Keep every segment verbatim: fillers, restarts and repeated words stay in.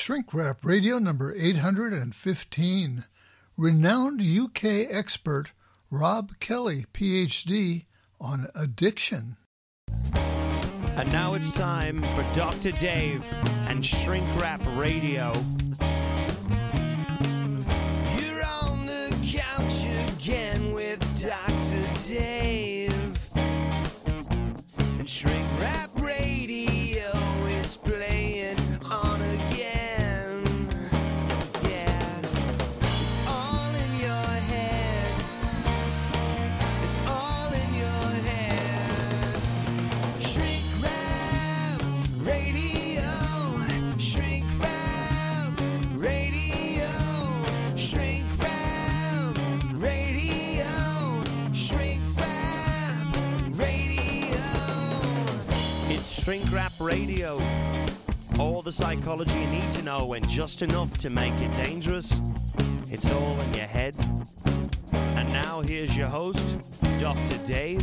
Shrink Wrap Radio number eight hundred fifteen. Renowned U K expert Rob Kelly, P H D, on addiction. And now it's time for Doctor Dave and Shrink Wrap Radio. You're on the couch again with Doctor Dave. And Shrink Wrap Radio is playing on again. Yeah. It's all in your head. It's all in your head. Shrink Wrap Radio. Shrink Wrap Radio. Shrink Wrap Radio. Shrink Wrap Radio. It's Shrink Wrap Radio. All the psychology you need to know and just enough to make it dangerous. It's all in your head. And now here's your host, Doctor Dave.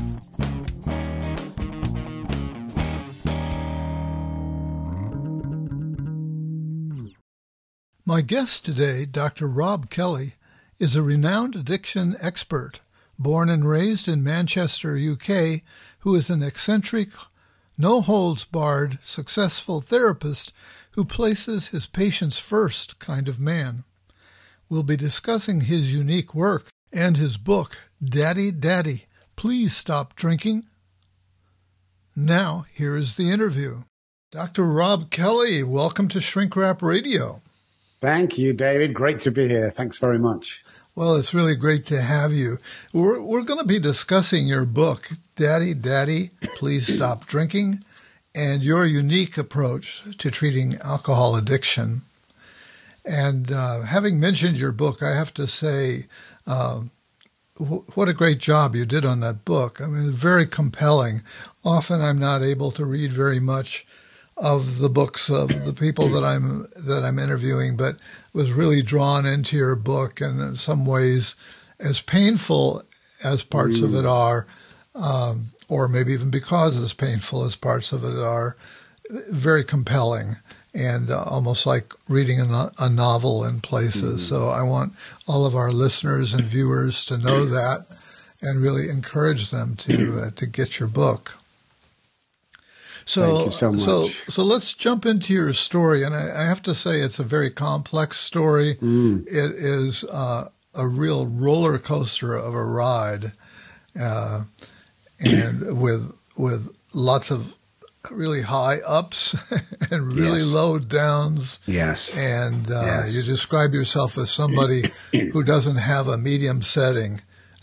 My guest today, Doctor Rob Kelly, is a renowned addiction expert, born and raised in Manchester, U K, who is an eccentric, no-holds-barred, successful therapist who places his patients first kind of man. We'll be discussing his unique work and his book, Daddy, Daddy, Please Stop Drinking. Now, here is the interview. Doctor Rob Kelly, welcome to Shrink Wrap Radio. Thank you, David. Great to be here. Thanks very much. Well, it's really great to have you. We're, we're going to be discussing your book, Daddy, Daddy, Please Stop Drinking, and your unique approach to treating alcohol addiction. And uh, having mentioned your book, I have to say, uh, w- what a great job you did on that book. I mean, very compelling. Often I'm not able to read very much of the books of the people that I'm that I'm interviewing, but was really drawn into your book, and in some ways, as painful as parts mm. of it are, um, or maybe even because as painful as parts of it are, very compelling and uh, almost like reading a, no- a novel in places. Mm. So I want all of our listeners and viewers to know that, and really encourage them to uh, to get your book. So, Thank you so much. so, so let's jump into your story. And I, I have to say it's a very complex story. Mm. It is uh, a real roller coaster of a ride, uh, and with with lots of really high ups and really Yes. low downs. Yes. And uh, Yes. you describe yourself as somebody who doesn't have a medium setting.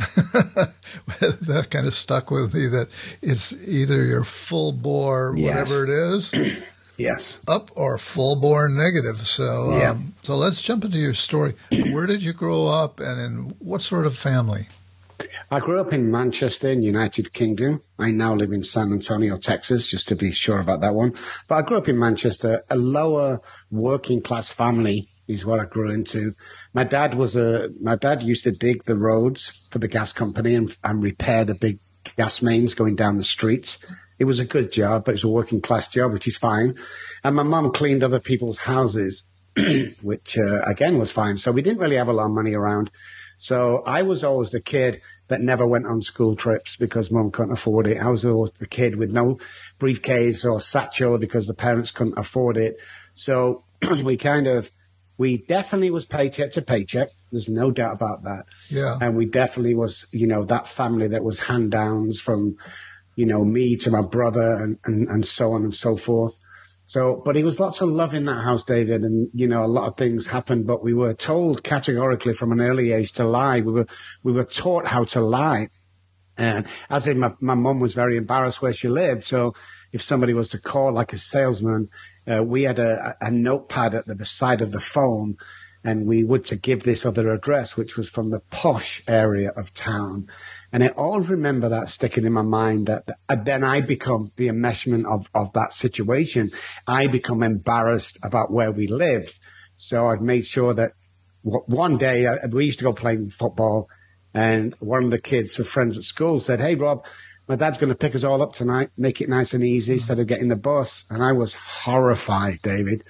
That kind of stuck with me, that it's either you're full bore, Yes. whatever it is, Yes. up, or full bore negative. So, Yeah. um, so let's jump into your story. Where did you grow up, and in what sort of family? I grew up in Manchester in United Kingdom. I now live in San Antonio, Texas, just to be sure about that one. But I grew up in Manchester, a lower working class family is what I grew into. My dad was a, my dad used to dig the roads for the gas company and, and repair the big gas mains going down the streets. It was a good job, but it was a working class job, which is fine. And my mum cleaned other people's houses, which uh, again was fine. So we didn't really have a lot of money around. So I was always the kid that never went on school trips because mum couldn't afford it. I was always the kid with no briefcase or satchel because the parents couldn't afford it. So we kind of, we definitely was paycheck to paycheck. There's no doubt about that. Yeah. And we definitely was, you know, that family that was hand downs from, you know, me to my brother and, and, and so on and so forth. So, but it was lots of love in that house, David. And, you know, a lot of things happened, but we were told categorically from an early age to lie. We were, we were taught how to lie. And as in my, my mum was very embarrassed where she lived. So if somebody was to call like a salesman, Uh, we had a, a notepad at the side of the phone, and we would to give this other address, which was from the posh area of town. And I always remember that sticking in my mind, that, that then I become the enmeshment of, of that situation. I become embarrassed about where we lived. So I'd made sure that w- one day uh, we used to go playing football, and one of the kids, her friends at school, said, "Hey, Rob, my dad's going to pick us all up tonight, make it nice and easy instead of getting the bus." And I was horrified, David.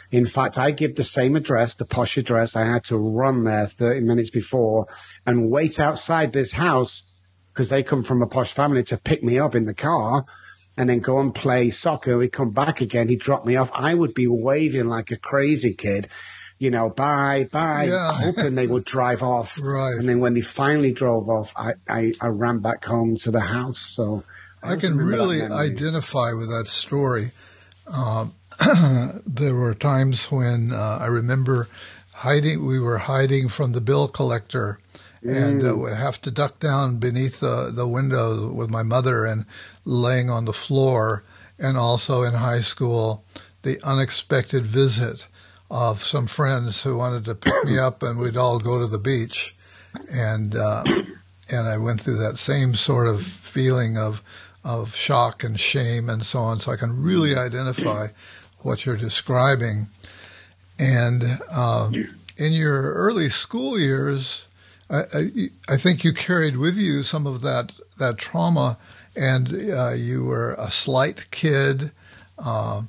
In fact, I give the same address, the posh address. I had to run there thirty minutes before and wait outside this house because they come from a posh family to pick me up in the car and then go and play soccer. We'd come back again. He'd drop me off. I would be waving like a crazy kid, you know, bye, bye, Yeah. hoping they would drive off. Right. And then when they finally drove off, I, I, I ran back home to the house. So I, just can remember that really memory. identify with that story. Um, there were times when uh, I remember hiding. We were hiding from the bill collector, and uh, would have to duck down beneath the, the window with my mother and laying on the floor. And also in high school, the unexpected visit of some friends who wanted to pick me up, and we'd all go to the beach. And uh, and I went through that same sort of feeling of of shock and shame and so on. So I can really identify what you're describing. And uh, in your early school years, I, I, I think you carried with you some of that that trauma, and uh, you were a slight kid, uh,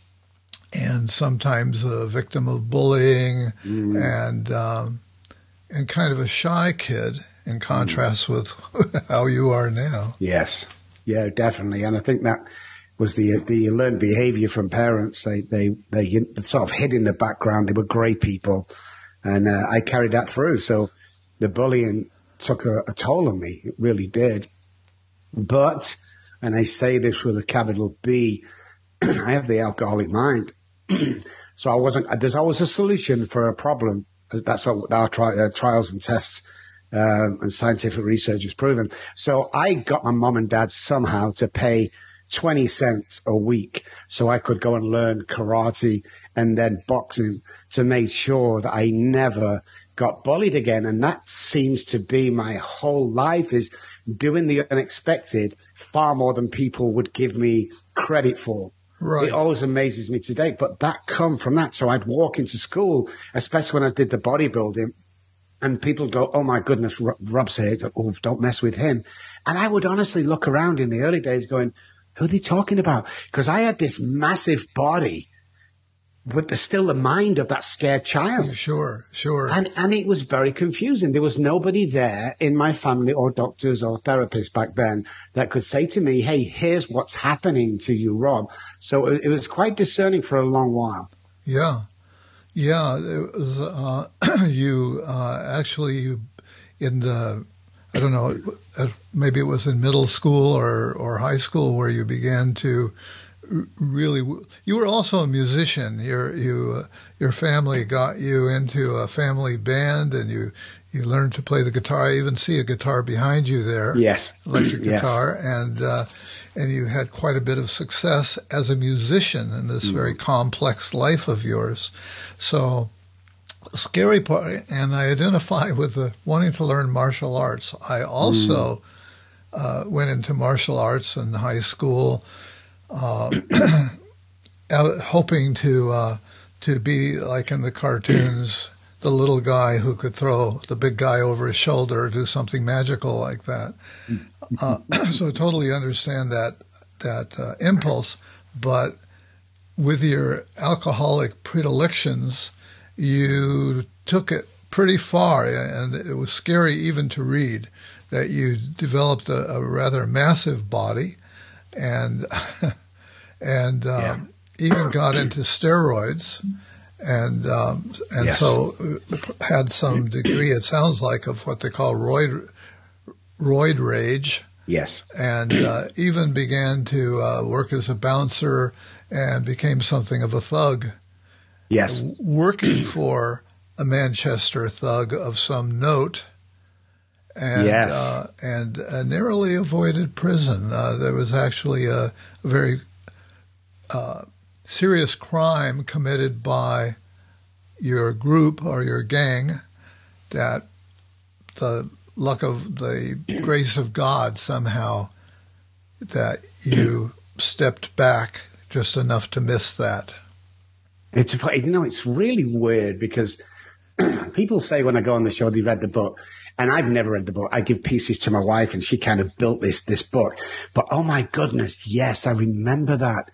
and sometimes a victim of bullying, mm. and um, and kind of a shy kid in contrast mm. with how you are now. Yes, yeah, definitely, and I think that was the the learned behavior from parents. They they they sort of hid in the background. They were great people, and uh, I carried that through. So the bullying took a, a toll on me. It really did. But, and I say this with a capital B, I have the alcoholic mind. So I wasn't, there's always a solution for a problem. That's what our tri- uh, trials and tests um, and scientific research has proven. So I got my mom and dad somehow to pay twenty cents a week so I could go and learn karate and then boxing to make sure that I never got bullied again. And that seems to be my whole life, is doing the unexpected far more than people would give me credit for. Right. It always amazes me today, but that come from that. So I'd walk into school, especially when I did the bodybuilding, and people go, oh my goodness, Rob's here. Oh, don't mess with him. And I would honestly look around in the early days going, who are they talking about? Because I had this massive body with the, still the mind of that scared child. Sure, sure. And and it was very confusing. There was nobody there in my family or doctors or therapists back then that could say to me, hey, here's what's happening to you, Rob. So it, it was quite discerning for a long while. Yeah. Yeah. It was, uh, you uh, actually, you, in the, I don't know, maybe it was in middle school or, or high school where you began to really, you were also a musician. Your you uh, your family got you into a family band, and you you learned to play the guitar. I even see a guitar behind you there. Yes, electric yes. guitar, and uh, and you had quite a bit of success as a musician in this mm. very complex life of yours. So, scary part, and I identify with the wanting to learn martial arts. I also mm. uh, went into martial arts in high school. Uh, hoping to uh, to be like in the cartoons, the little guy who could throw the big guy over his shoulder or do something magical like that. Uh, so I totally understand that that uh, impulse, but with your alcoholic predilections, you took it pretty far, and it was scary even to read that you developed a, a rather massive body, and and um, yeah. even got into steroids, and um, and yes. so had some degree, it sounds like, of what they call roid roid rage. Yes, and uh, even began to uh, work as a bouncer and became something of a thug. Yes, working for a Manchester thug of some note. And, yes. uh, and uh, narrowly avoided prison. Uh, there was actually a, a very uh, serious crime committed by your group or your gang that the luck of the grace of God somehow that you stepped back just enough to miss that. It's, you know, it's really weird because people say when I go on the show, they read the book. And I've never read the book. I give pieces to my wife, and she kind of built this this book. But oh my goodness, yes, I remember that.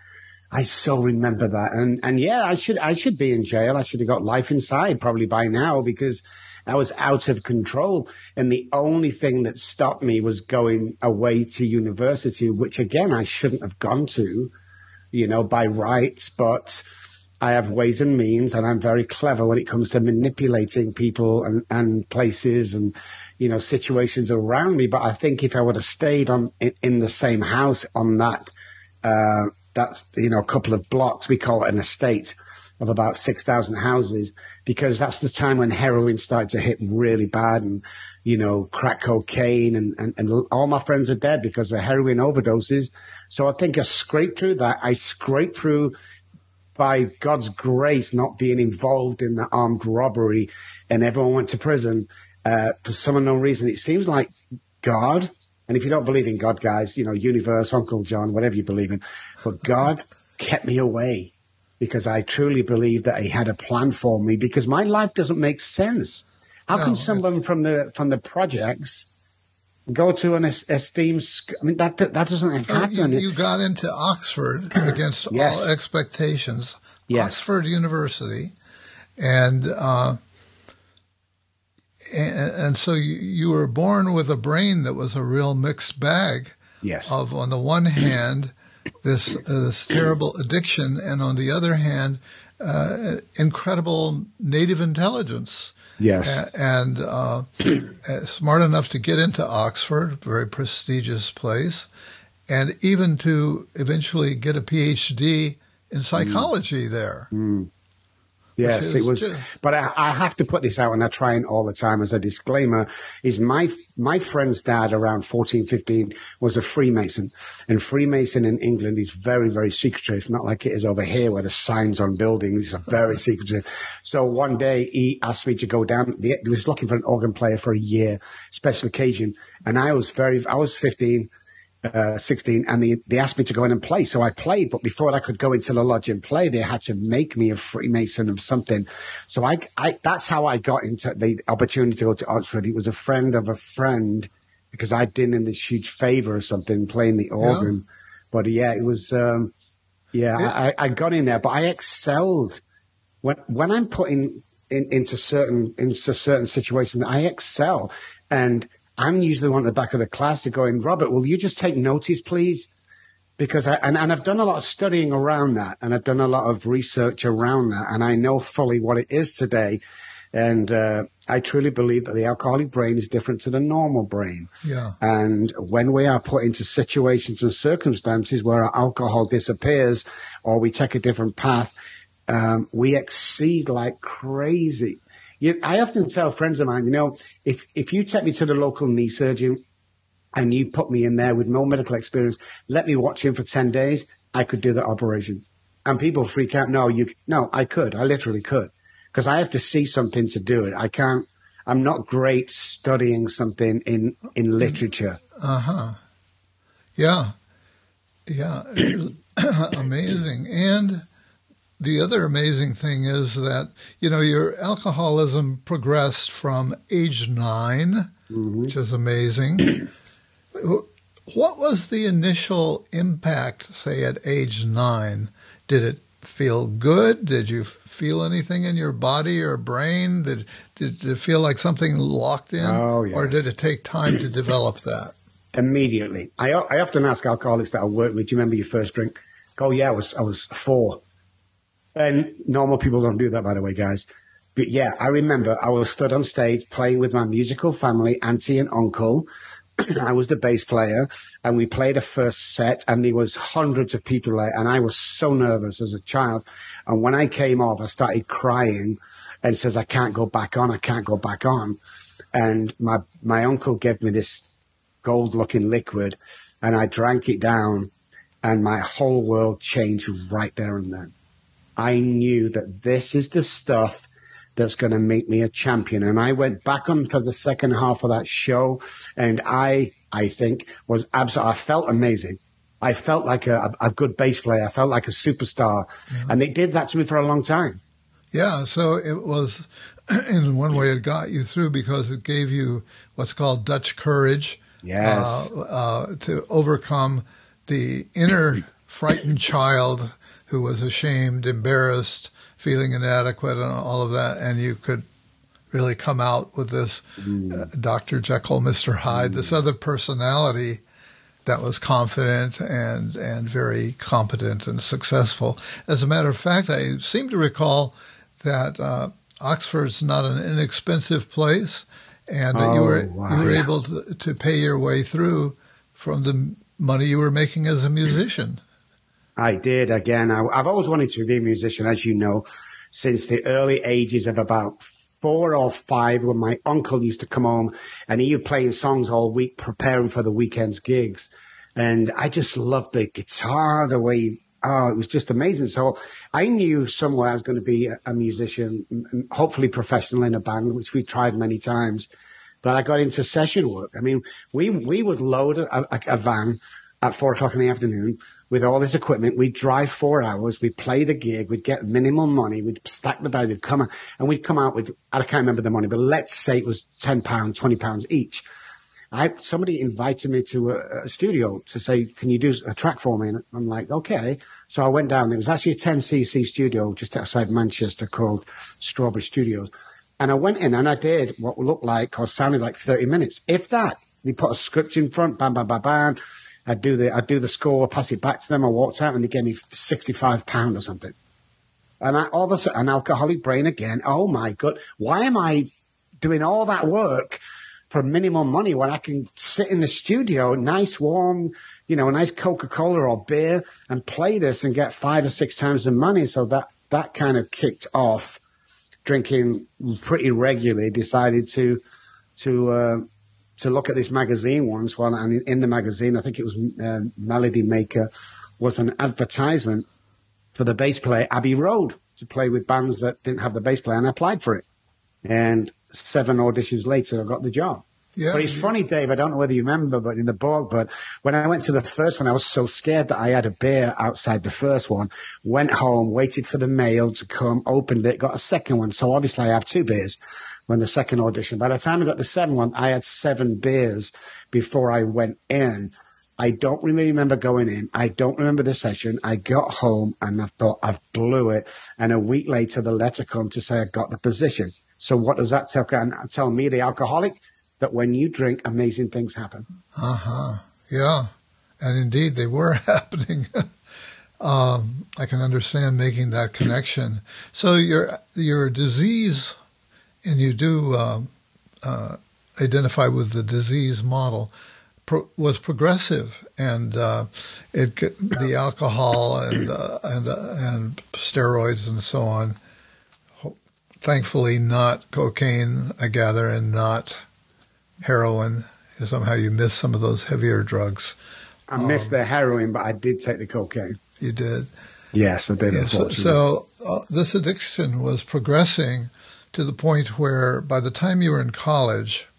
I so remember that. And, and yeah, I should, I should be in jail. I should have got life inside probably by now because I was out of control. And the only thing that stopped me was going away to university, which again, I shouldn't have gone to, you know, by rights, but I have ways and means, and I'm very clever when it comes to manipulating people and, and places and, you know, situations around me. But I think if I would have stayed on in, in the same house on that, uh, that's, you know, a couple of blocks, we call it an estate of about six thousand houses, because that's the time when heroin started to hit really bad and, you know, crack cocaine and, and, and all my friends are dead because of heroin overdoses. So I think I scraped through that. I scraped through by God's grace, not being involved in the armed robbery, and everyone went to prison uh, for some unknown reason. It seems like God, and if you don't believe in God, guys, you know, universe, Uncle John, whatever you believe in, but God kept me away because I truly believe that He had a plan for me because my life doesn't make sense. How no, can someone from the from the projects go to an esteemed school? I mean, that that doesn't happen. You, you got into Oxford against yes. all expectations. Yes. Oxford University, and uh, and, and so you, you were born with a brain that was a real mixed bag. Yes. Of on the one hand, this uh, this terrible addiction, and on the other hand, uh, incredible native intelligence. Yes. A- and uh, smart enough to get into Oxford, very prestigious place, and even to eventually get a P H D in psychology mm. there. Mm. Yes, it was. Just, but I, I have to put this out, and I try and all the time as a disclaimer, is my my friend's dad around fourteen, fifteen was a Freemason. And Freemason in England is very, very secretive, not like it is over here where the signs on buildings are very secretive. So one day he asked me to go down. He was looking for an organ player for a year, special occasion. And I was very, I was fifteen. Uh, sixteen, and they, they asked me to go in and play. So I played, but before I could go into the lodge and play, they had to make me a Freemason of something. So I, I, that's how I got into the opportunity to go to Oxford. It was a friend of a friend because I'd been in this huge favor or something playing the organ. Yeah. But yeah, it was, um, yeah, yeah. I, I got in there, but I excelled. When, when I'm put in, in, into certain, into certain situations, I excel. And I'm usually one at the back of the class to going, Robert, will you just take notice, please? Because I, and, and I've done a lot of studying around that, and I've done a lot of research around that, and I know fully what it is today. And uh, I truly believe that the alcoholic brain is different to the normal brain. Yeah. And when we are put into situations and circumstances where our alcohol disappears or we take a different path, um, we exceed like crazy. You, I often tell friends of mine, you know, if, if you take me to the local knee surgeon and you put me in there with no medical experience, let me watch him for ten days, I could do that operation. And people freak out. No, you, no, I could. I literally could. Because I have to see something to do it. I can't, I'm not great studying something in, in literature. Uh-huh. Yeah. Yeah. Amazing. And the other amazing thing is that, you know, your alcoholism progressed from age nine, mm-hmm. which is amazing. What was the initial impact, say, at age nine? Did it feel good? Did you feel anything in your body or brain? Did, did it feel like something locked in? Oh, yes. Or did it take time to develop that? Immediately. I, I often ask alcoholics that I work with, do you remember your first drink? Oh, yeah, I was, I was four. And normal people don't do that, by the way, guys. But yeah, I remember I was stood on stage playing with my musical family, auntie and uncle. I was the bass player, and we played a first set, and there was hundreds of people there, and I was so nervous as a child. And when I came off, I started crying and says, I can't go back on, I can't go back on. And my, my uncle gave me this gold-looking liquid, and I drank it down, and my whole world changed right there and then. I knew that this is the stuff that's going to make me a champion. And I went back on for the second half of that show, and I, I think, was absolutely, I felt amazing. I felt like a, a good bass player. I felt like a superstar. Yeah. And they did that to me for a long time. Yeah, so it was, in one way, it got you through because it gave you what's called Dutch courage. Yes. Uh, uh, to overcome the inner frightened child who was ashamed, embarrassed, feeling inadequate, and all of that, and you could really come out with this mm. uh, Doctor Jekyll, Mister Hyde, mm. this other personality that was confident and and very competent and successful. As a matter of fact, I seem to recall that uh, Oxford's not an inexpensive place, and that oh, you were wow. you were able to, to pay your way through from the money you were making as a musician. I did. Again, I, I've always wanted to be a musician, as you know, since the early ages of about four or five, when my uncle used to come home and he would playing songs all week, preparing for the weekend's gigs. And I just loved the guitar, the way, oh, it was just amazing. So I knew somewhere I was going to be a, a musician, hopefully professional in a band, which we tried many times. But I got into session work. I mean, we, we would load a, a, a van at four o'clock in the afternoon with all this equipment. We'd drive four hours. We'd play the gig. We'd get minimal money. We'd stack the bag. We'd come out, and we'd come out with, I can't remember the money, but let's say it was ten pounds, twenty pounds each. I, somebody invited me to a, a studio to say, can you do a track for me? And I'm like, okay. So I went down. It was actually a ten C C studio just outside Manchester called Strawberry Studios. And I went in and I did what looked like or sounded like thirty minutes, if that. They put a script in front, bam, bam, bam, bam. I'd do the, I'd do the score, pass it back to them. I walked out and they gave me sixty-five pounds or something. And I, all of a sudden, an alcoholic brain again. Oh my God. Why am I doing all that work for minimum money when I can sit in the studio, nice, warm, you know, a nice Coca-Cola or beer and play this and get five or six times the money? So that, that kind of kicked off drinking pretty regularly, decided to, to, uh, to look at this magazine once. Well, and in the magazine, I think it was uh, Melody Maker, was an advertisement for the bass player Abbey Road to play with bands that didn't have the bass player, and I applied for it. And seven auditions later, I got the job. Yeah, but it's yeah. funny, Dave, I don't know whether you remember, but in the book, but when I went to the first one, I was so scared that I had a beer outside the first one, went home, waited for the mail to come, opened it, got a second one. So obviously I have two beers when the second audition. By the time I got the seventh one, I had seven beers before I went in. I don't really remember going in. I don't remember the session. I got home and I thought, I've blew it. And a week later, the letter come to say I got the position. So what does that tell, tell me, the alcoholic? That when you drink, amazing things happen. Uh-huh. Yeah. And indeed, they were happening. um, I can understand making that connection. So your your disease, and you do uh, uh, identify with the disease model, pro- was progressive, and uh, it the alcohol and uh, and uh, and steroids and so on. Thankfully, not cocaine, I gather, and not heroin. Somehow you missed some of those heavier drugs. I missed um, the heroin, but I did take the cocaine. You did? Yes, I did. Yeah, so so uh, this addiction was progressing to the point where by the time you were in college,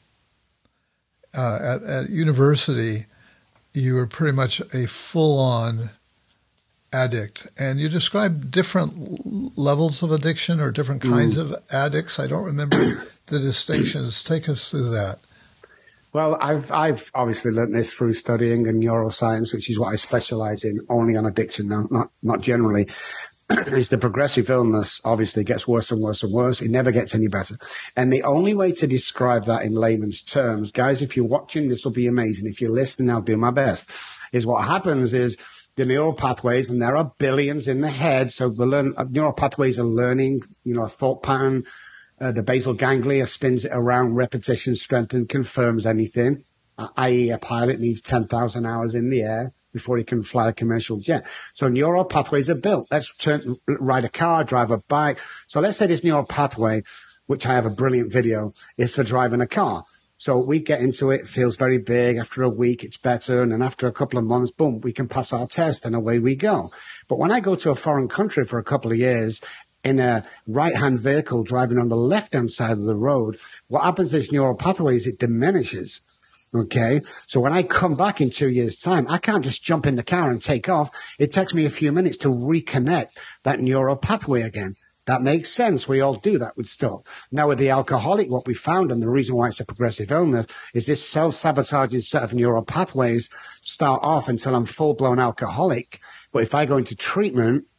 uh, at, at university, you were pretty much a full-on addict. And you described different levels of addiction or different kinds mm. of addicts. I don't remember the distinctions. Take us through that. Well, I've I've obviously learned this through studying in neuroscience, which is what I specialize in, only on addiction now, not not generally. Is the progressive illness obviously gets worse and worse and worse. It never gets any better. And the only way to describe that in layman's terms, guys, if you're watching, this will be amazing. If you're listening, I'll do my best. Is what happens is the neural pathways, and there are billions in the head. So the learn, neural pathways are learning, you know, a thought pattern. Uh, the basal ganglia spins it around, repetition, strengthen, confirms anything, uh, that is a pilot needs ten thousand hours in the air before he can fly a commercial jet. So neural pathways are built. Let's turn, ride a car, drive a bike. So let's say this neural pathway, which I have a brilliant video, is for driving a car. So we get into it, it feels very big. After a week, it's better. And then after a couple of months, boom, we can pass our test and away we go. But when I go to a foreign country for a couple of years, in a right-hand vehicle driving on the left-hand side of the road, what happens is neural pathways, it diminishes. Okay. So when I come back in two years' time, I can't just jump in the car and take off. It takes me a few minutes to reconnect that neural pathway again. That makes sense. We all do that with stuff. Now with the alcoholic, what we found, and the reason why it's a progressive illness, is this self-sabotaging set of neural pathways start off until I'm full-blown alcoholic. But if I go into treatment,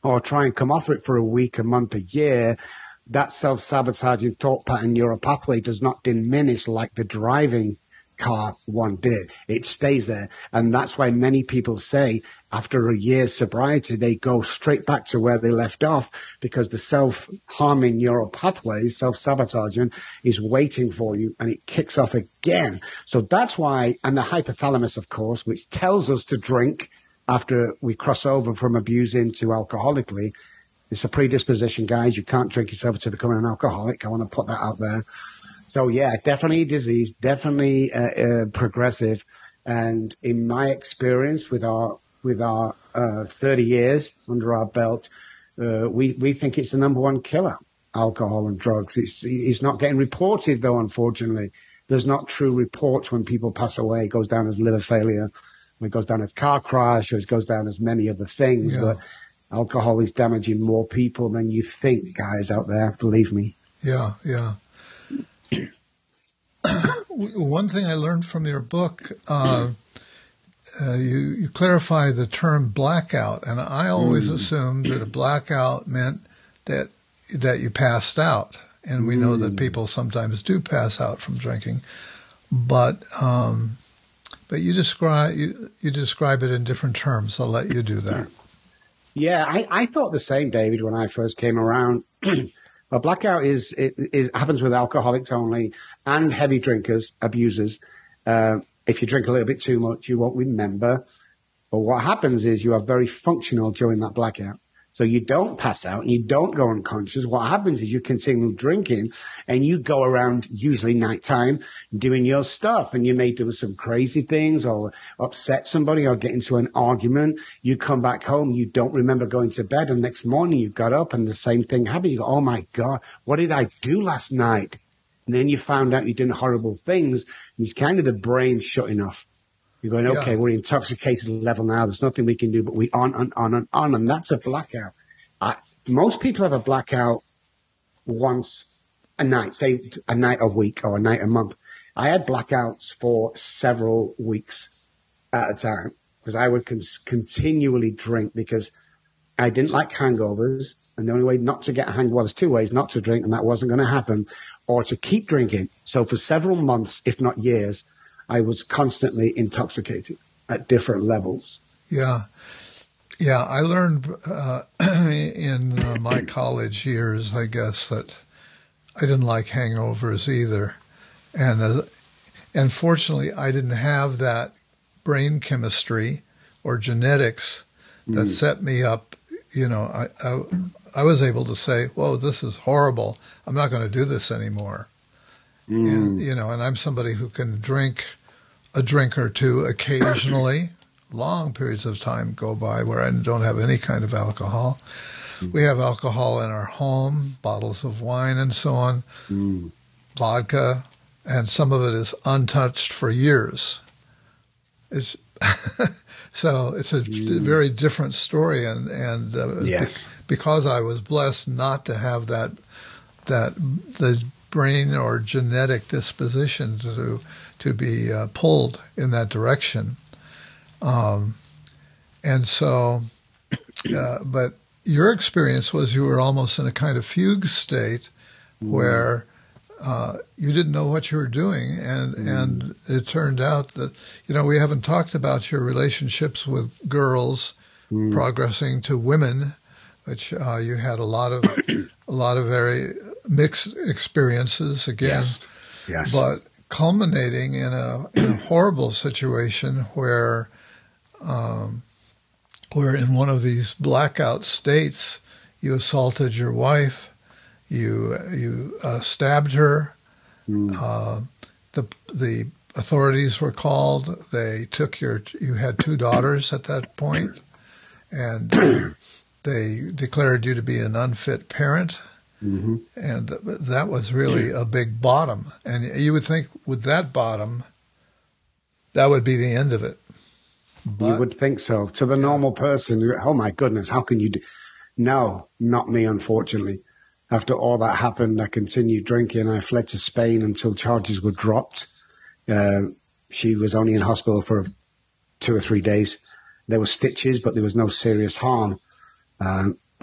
or try and come off it for a week, a month, a year, that self-sabotaging thought pattern neural pathway does not diminish like the driving car one did. It stays there. And that's why many people say after a year's sobriety, they go straight back to where they left off, because the self-harming neural pathways, self-sabotaging, is waiting for you and it kicks off again. So that's why, and the hypothalamus, of course, which tells us to drink after we cross over from abusing to alcoholically, it's a predisposition, guys. You can't drink yourself to becoming an alcoholic. I want to put that out there. So, yeah, definitely disease, definitely uh, uh, progressive. And in my experience with our with our uh, thirty years under our belt, uh, we, we think it's the number one killer, alcohol and drugs. It's, it's not getting reported, though, unfortunately. There's not true reports when people pass away. It goes down as liver failure, it goes down as car crash, or it goes down as many other things. Yeah. But alcohol is damaging more people than you think, guys out there. Believe me. Yeah, yeah. One thing I learned from your book, uh, uh, you, you clarify the term blackout, and I always mm. assumed that a blackout meant that that you passed out, and we mm. know that people sometimes do pass out from drinking, but um, but you describe you, you describe it in different terms. I'll let you do that. Yeah, I, I thought the same, David, when I first came around. A blackout is it, it happens with alcoholics only and heavy drinkers, abusers. Uh, if you drink a little bit too much, you won't remember. But what happens is you are very functional during that blackout. So you don't pass out and you don't go unconscious. What happens is you continue drinking and you go around, usually nighttime, doing your stuff. And you may do some crazy things or upset somebody or get into an argument. You come back home, you don't remember going to bed. And next morning you got up and the same thing happened. You go, oh my God, what did I do last night? And then you found out you're doing horrible things. And it's kind of the brain shutting off. You're going, okay, yeah. We're intoxicated level now. There's nothing we can do, but we on and on and on. And that's a blackout. I, most people have a blackout once a night, say a night a week or a night a month. I had blackouts for several weeks at a time because I would con- continually drink because I didn't like hangovers. And the only way not to get a hangover, well, there's two ways not to drink, and that wasn't going to happen, or to keep drinking. So for several months, if not years, I was constantly intoxicated at different levels. Yeah. Yeah, I learned uh, in uh, my college years, I guess, that I didn't like hangovers either. And uh, and fortunately, I didn't have that brain chemistry or genetics that mm. set me up. You know, I, I, I was able to say, whoa, this is horrible. I'm not going to do this anymore. Mm. And, you know, and I'm somebody who can drink a drink or two occasionally. Long periods of time go by where I don't have any kind of alcohol. Mm. We have alcohol in our home, bottles of wine and so on, mm. vodka, and some of it is untouched for years. It's so it's a mm. very different story, and and uh, yes. be, because I was blessed not to have that that the brain or genetic disposition to to be uh, pulled in that direction. Um, and so, uh, but your experience was you were almost in a kind of fugue state mm. where uh, you didn't know what you were doing. And, mm. and it turned out that, you know, we haven't talked about your relationships with girls mm. progressing to women, which uh, you had a lot of, a lot of very mixed experiences again, yes. Yes. but culminating in a, in a horrible situation where, Um, where in one of these blackout states, you assaulted your wife, you you uh, stabbed her. Mm. Uh, the the authorities were called. They took your. You had two daughters at that point, and uh, they declared you to be an unfit parent. Mm-hmm. And th- that was really a big bottom. And you would think with that bottom, that would be the end of it. But, you would think so. To the normal person, oh my goodness, how can you do? No, not me, unfortunately. After all that happened, I continued drinking. I fled to Spain until charges were dropped. Uh, she was only in hospital for two or three days. There were stitches, but there was no serious harm. Uh,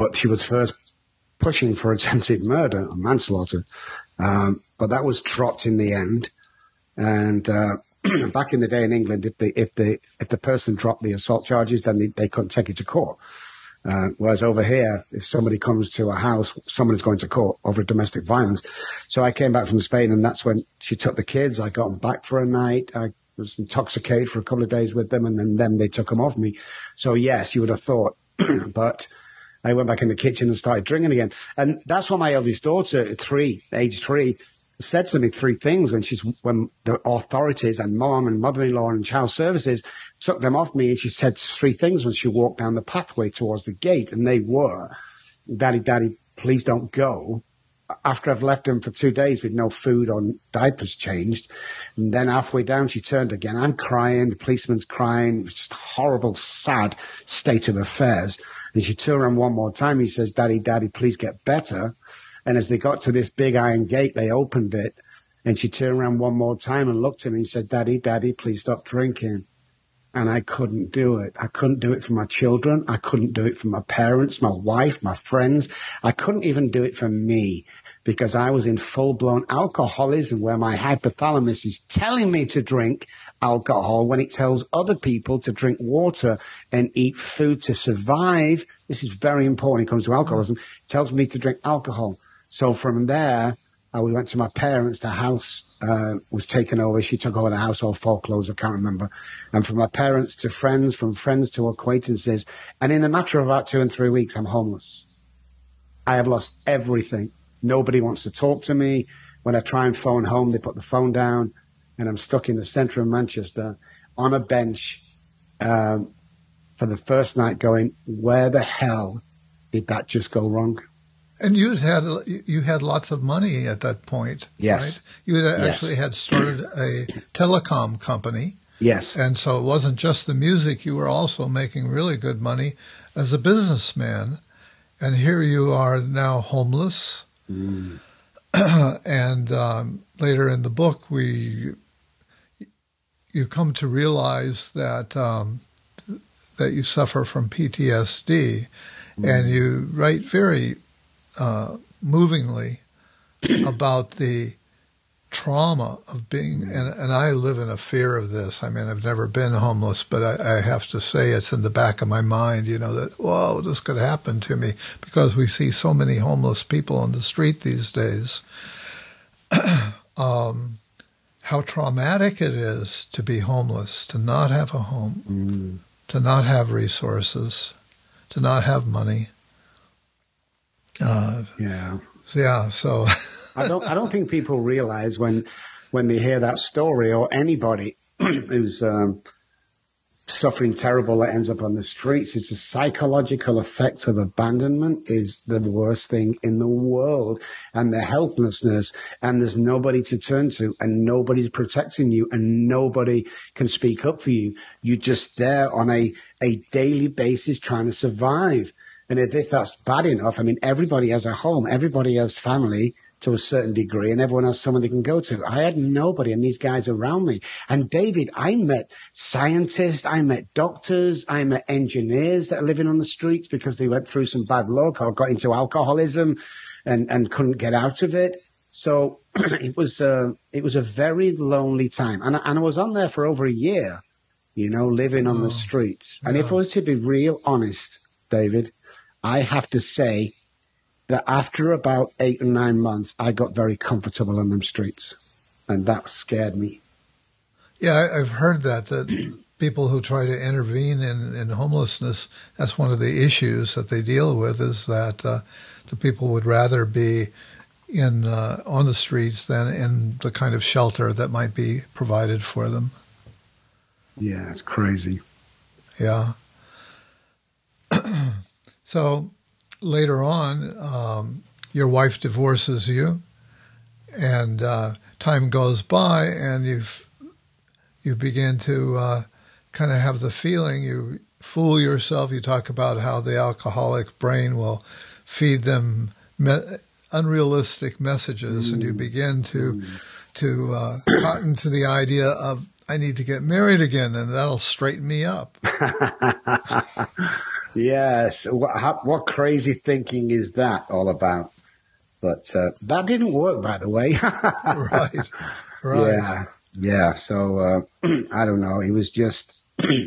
but she was first pushing for attempted murder or manslaughter. Um, but that was dropped in the end. And uh, back in the day in England, if the if the if the person dropped the assault charges, then they, they couldn't take it to court. Uh, whereas over here, if somebody comes to a house, somebody's going to court over domestic violence. So I came back from Spain, and that's when she took the kids. I got them back for a night. I was intoxicated for a couple of days with them, and then, then they took them off me. So yes, you would have thought, but I went back in the kitchen and started drinking again. And that's what my eldest daughter, three, age three, said to me three things when she's when the authorities and mom and mother-in-law and child services took them off me, and she said three things when she walked down the pathway towards the gate, and they were, "Daddy, Daddy, please don't go." After I've left them for two days with no food or diapers changed, and then halfway down she turned again. I'm crying, the policeman's crying. It was just a horrible, sad state of affairs. And she turned around one more time. He says, "Daddy, Daddy, please get better." And as they got to this big iron gate, they opened it, and she turned around one more time and looked at me and said, "Daddy, Daddy, please stop drinking." And I couldn't do it. I couldn't do it for my children. I couldn't do it for my parents, my wife, my friends. I couldn't even do it for me, because I was in full-blown alcoholism where my hypothalamus is telling me to drink alcohol when it tells other people to drink water and eat food to survive. This is very important when it comes to alcoholism. It tells me to drink alcohol. So from there, uh, we went to my parents. The house uh, was taken over. She took over the house, all foreclosed, I can't remember. And from my parents to friends, from friends to acquaintances. And in a matter of about two and three weeks, I'm homeless. I have lost everything. Nobody wants to talk to me. When I try and phone home, they put the phone down, and I'm stuck in the centre of Manchester on a bench um, for the first night going, where the hell did that just go wrong? And you had you had lots of money at that point, yes. right? You had actually yes. had started a telecom company. Yes. And so it wasn't just the music. You were also making really good money as a businessman. And here you are now homeless. Mm. and um, later in the book, we you come to realize that um, that you suffer from P T S D, mm. and you write very uh, movingly about the trauma of being, mm. and, and I live in a fear of this. I mean, I've never been homeless, but I, I have to say it's in the back of my mind, you know, that, whoa, this could happen to me, because we see so many homeless people on the street these days. um, how traumatic it is to be homeless, to not have a home, mm. to not have resources, to not have money. Uh, yeah. Yeah, so... I don't. I don't think people realize when, when they hear that story, or anybody who's um, suffering terrible that ends up on the streets, it's the psychological effect of abandonment is the worst thing in the world, and the helplessness, and there's nobody to turn to, and nobody's protecting you, and nobody can speak up for you. You're just there on a a daily basis trying to survive. And if that's bad enough, I mean, everybody has a home, everybody has family to a certain degree, and everyone has someone they can go to. I had nobody, and these guys around me. And David, I met scientists, I met doctors, I met engineers that are living on the streets because they went through some bad luck or got into alcoholism and, and couldn't get out of it. So it was a, it was a very lonely time. And I, and I was on there for over a year, you know, living on oh, the streets. And yeah. if I was to be real honest, David, I have to say that after about eight or nine months, I got very comfortable on them streets, and that scared me. Yeah, I've heard that, that people who try to intervene in, in homelessness, that's one of the issues that they deal with, is that uh, the people would rather be in uh, on the streets than in the kind of shelter that might be provided for them. Yeah, it's crazy. Yeah. So later on, um, your wife divorces you, and uh, time goes by, and you you begin to uh, kind of have the feeling, you fool yourself. You talk about how the alcoholic brain will feed them me- unrealistic messages, mm. and you begin to mm. to uh, cotton to the idea of, I need to get married again, and that'll straighten me up. Yes. What, how, what crazy thinking is that all about? But uh, that didn't work, by the way. Right. Right. Yeah. Yeah. So uh, I don't know. It was just,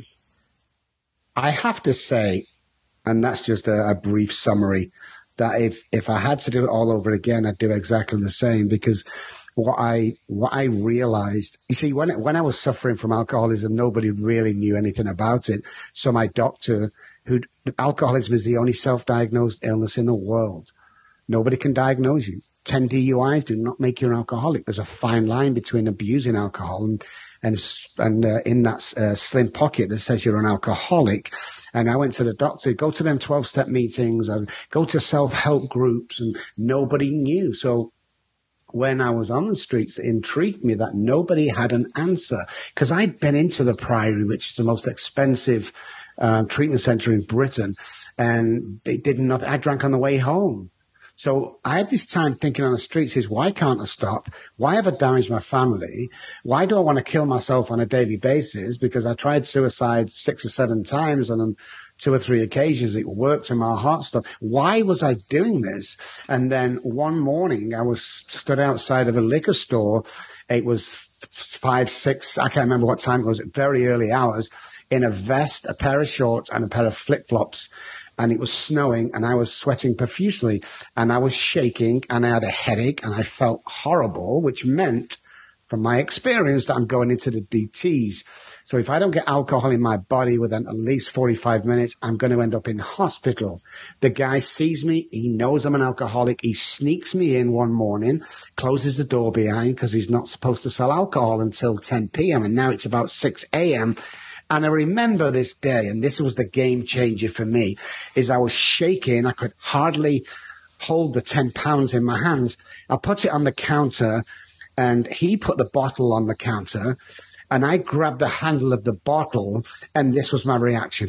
I have to say, and that's just a, a brief summary, that if, if I had to do it all over again, I'd do exactly the same, because what I what I realized, you see, when when I was suffering from alcoholism, nobody really knew anything about it. So my doctor, who alcoholism is the only self-diagnosed illness in the world. Nobody can diagnose you. ten D U Is do not make you an alcoholic. There's a fine line between abusing alcohol and and and uh, in that uh, slim pocket that says you're an alcoholic. And I went to the doctor, go to them twelve-step meetings, and go to self-help groups, and nobody knew. So when I was on the streets, it intrigued me that nobody had an answer, because I'd been into the Priory, which is the most expensive uh, treatment center in Britain, and they did not. I drank on the way home. So I had this time thinking on the streets is, why can't I stop? Why have I damaged my family? Why do I want to kill myself on a daily basis? Because I tried suicide six or seven times, and on two or three occasions it worked and my heart stopped. Why was I doing this? And then one morning I was stood outside of a liquor store. It was five, six, I can't remember what time it was, very early hours, in a vest, a pair of shorts and a pair of flip-flops. And it was snowing, and I was sweating profusely, and I was shaking, and I had a headache, and I felt horrible, which meant, from my experience, that I'm going into the D Ts. So if I don't get alcohol in my body within at least forty-five minutes, I'm going to end up in hospital. The guy sees me. He knows I'm an alcoholic. He sneaks me in one morning, closes the door behind, because he's not supposed to sell alcohol until ten p.m. And now it's about six a.m., and I remember this day, and this was the game changer for me, is I was shaking. I could hardly hold the ten pounds in my hands. I put it on the counter, and he put the bottle on the counter, and I grabbed the handle of the bottle, and this was my reaction.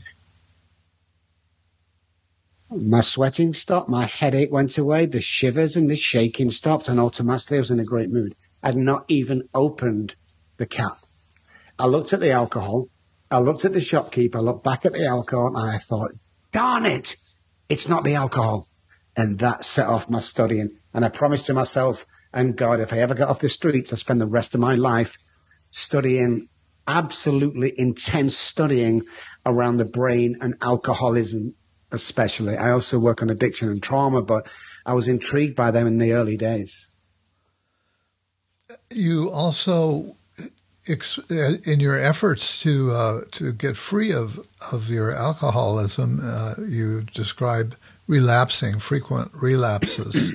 My sweating stopped, my headache went away, the shivers and the shaking stopped, and automatically I was in a great mood. I'd not even opened the cap. I looked at the alcohol, I looked at the shopkeeper, I looked back at the alcohol, and I thought, darn it, it's not the alcohol. And that set off my studying. And I promised to myself and God, if I ever got off the streets, I'd spend the rest of my life studying, absolutely intense studying around the brain and alcoholism especially. I also work on addiction and trauma, but I was intrigued by them in the early days. You also, in your efforts to uh, to get free of, of your alcoholism, uh, you describe relapsing, frequent relapses.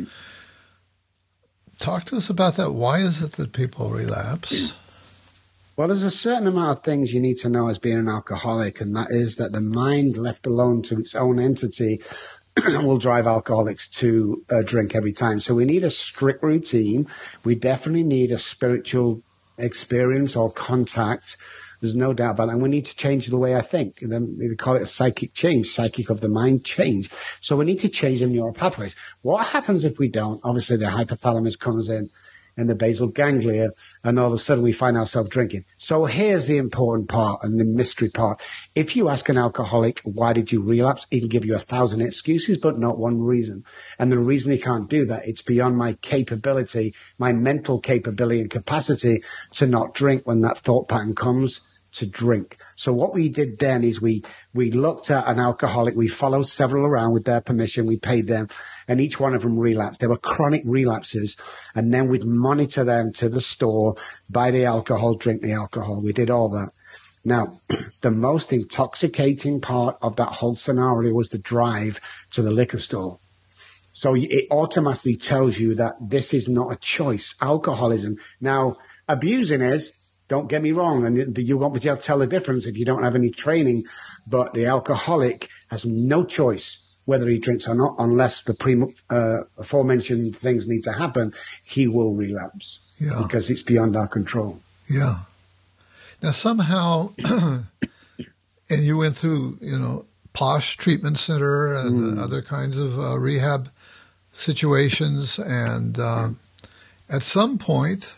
Talk to us about that. Why is it that people relapse? Well, there's a certain amount of things you need to know as being an alcoholic, and that is that the mind left alone to its own entity will drive alcoholics to uh, drink every time. So we need a strict routine. We definitely need a spiritual experience or contact. There's no doubt about it. And we need to change the way I think. And then we call it a psychic change, psychic of the mind change. So we need to change the neural pathways. What happens if we don't? Obviously, the hypothalamus comes in and the basal ganglia, and all of a sudden we find ourselves drinking. So here's the important part and the mystery part. If you ask an alcoholic, why did you relapse? He can give you a thousand excuses, but not one reason. And the reason he can't do that, it's beyond my capability, my mental capability and capacity to not drink when that thought pattern comes to drink. So what we did then is we, we looked at an alcoholic. We followed several around with their permission. We paid them, and each one of them relapsed. They were chronic relapses. And then we'd monitor them to the store, buy the alcohol, drink the alcohol. We did all that. Now, the most intoxicating part of that whole scenario was the drive to the liquor store. So it automatically tells you that this is not a choice. Alcoholism. Now, abusing is, don't get me wrong, and you won't be able to tell the difference if you don't have any training, but the alcoholic has no choice whether he drinks or not, unless the pre, uh, aforementioned things need to happen. He will relapse yeah. because it's beyond our control. Yeah. Now, somehow, and you went through, you know, Posh Treatment Center and mm. other kinds of uh, rehab situations, and uh, at some point,